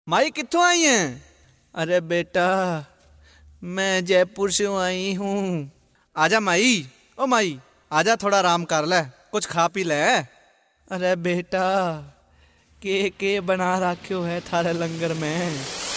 माई कित्थों आई हैं? अरे बेटा मैं जयपुर से आई हूँ। आजा माई, ओ माई आजा, थोड़ा आराम कर ले, कुछ खा पी ले। अरे बेटा के बना रखियो है थारे लंगर में।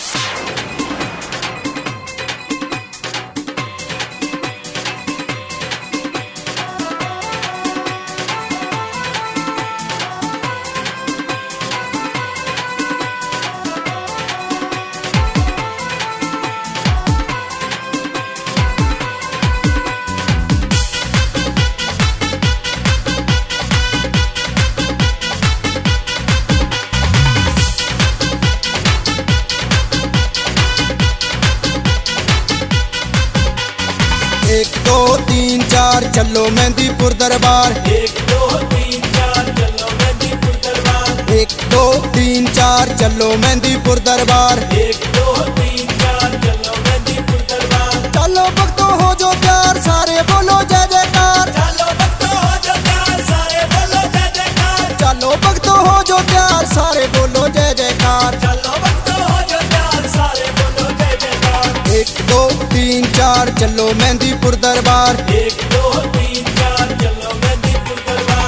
एक दो तीन चार चलो मेहंदीपुर दरबार। एक दो तीन चार चलो मेहंदीपुर दरबार। एक दो तीन चार चलो मेहंदीपुर दरबार। एक दो तीन चार चलो मेहंदीपुर दरबार। चलो भक्तों हो जो प्यार, सारे बोलो जय जयकार। चलो भक्तों हो जो प्यार, सारे बोलो जय जयकार। चलो भक्तों हो जो प्यार, सारे बोलो जय जयकार। चलो भक्तों हो जो प्यार, सारे बोलो जय जयकार। एक दो तीन चार चलो मेहंदीपुर दरबार। एक दो तीन चार चलो मेहंदीपुर दरबार।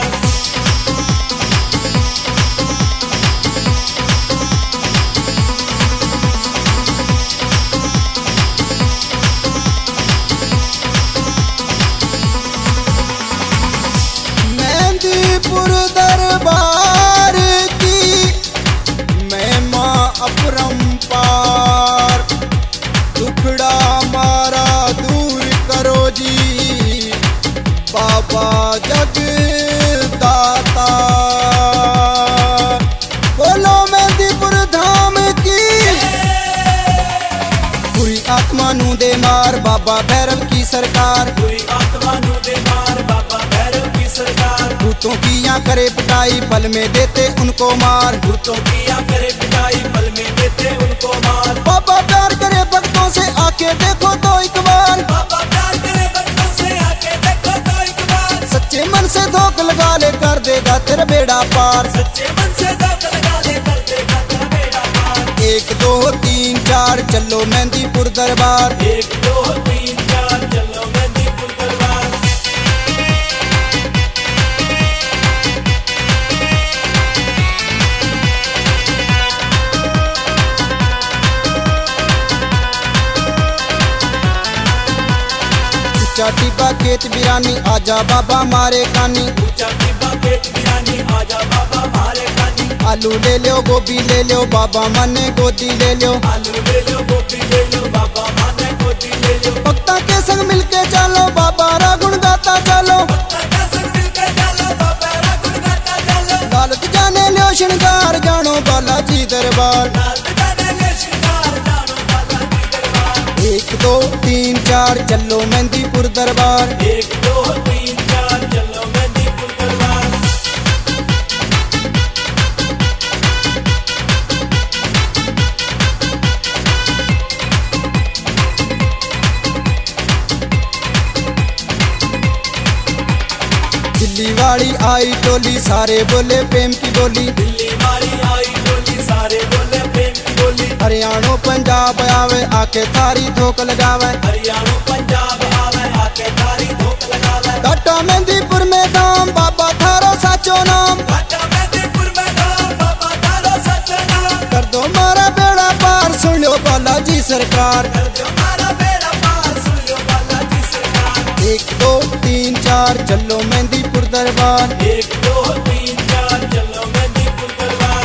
मेहंदीपुर दरबार की महिमा अपरंपार। दुखड़ा मारा दूर करो जी, बाबा जगदाता। बोलो मेहंदीपुर धाम की, पूरी आत्मा नू दे मार, बाबा भैरव की सरकार। पूरी आत्मा नू दे मार, बाबा भैरव की सरकार। भूतों की या करे पिटाई, पल में देते उनको मार। भूतों की या करे पिटाई, पल में देते उनको मार। बाबा प्यार करे भक्तों से, आके देखो तो एक बार। बाबा प्यार करे भक्तों से, आके देखो तो एक बार। सच्चे मन से धोख लगा ले, कर देगा तेरा बेड़ा पार। सच्चे मन से धोखा लगा ले, कर देगा तेरा बेड़ा पार। एक दो तीन चार चलो मेहंदीपुर दरबार। एक दो तीन चार चलो मेहंदीपुर दरबार। ऊंचा टिब्बा खेत बिरानी, आजा बाबा मारे कानी। ऊंचा टिब्बा खेत बिरानी, आजा बाबा मारे कानी। आलू ले लो गोभी ले लो, बाबा मने गोदी ले लो। आलू ले लो गोभी ले लो, बाबा माने गोदी ले लो। भक्ता के संग मिलके चलो, बाबा रा गुण गाता चलो। भक्ता के संग मिलके चलो, बाबा रा गुण गाता चलो। दौलत जाने लो श्रृंगार, जानो बालाजी दरबार। दौलत जाने ले श्रृंगार, जानो बालाजी दरबार। एक दो तीन चार चलो मेहंदीपुर दरबार। एक दो तीन चार चलो मेहंदीपुर दरबार। दिल्ली वाली आई टोली, सारे बोले प्रेम की बोली। दिल्ली वाली आई टोली, सारे बोले प्रेम की बोली। हरियाणा पंजाब आवे, आके थारी धोख लगावे। हरियाणा पंजाब आवे, आके थारी धोख लगावे। घाटा मेहंदीपुर में धाम, बाबा थारो साचो नाम। घाटा मेहंदीपुर में धाम, बाबा थारो सच्चा नाम। कर दो मारा बेड़ा पार, सुन लो बालाजी सरकार। कर दो हमारा बेड़ा पार, सुन लो बालाजी सरकार। एक दो तीन चार चलो मेहंदीपुर दरबार। एक दो तीन चार चलो मेहंदीपुर दरबार।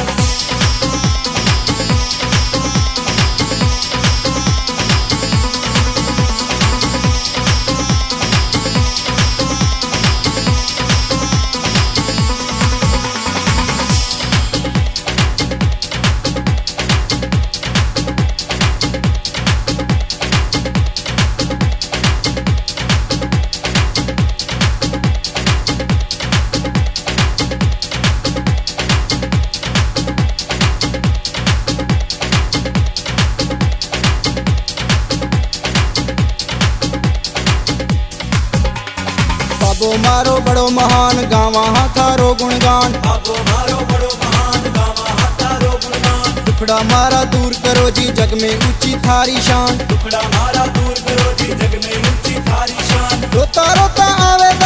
बाबो मारो बड़ो महान, गावा थारो गुणगान। बाबो मारो बड़ो महान, गावा थारो गुणगान। दुखड़ा मारा दूर करो जी जग में ऊंची थारी शान। दुखड़ा मारा दूर करो जी जग में ऊंची थारी शान। रोता रोता आवे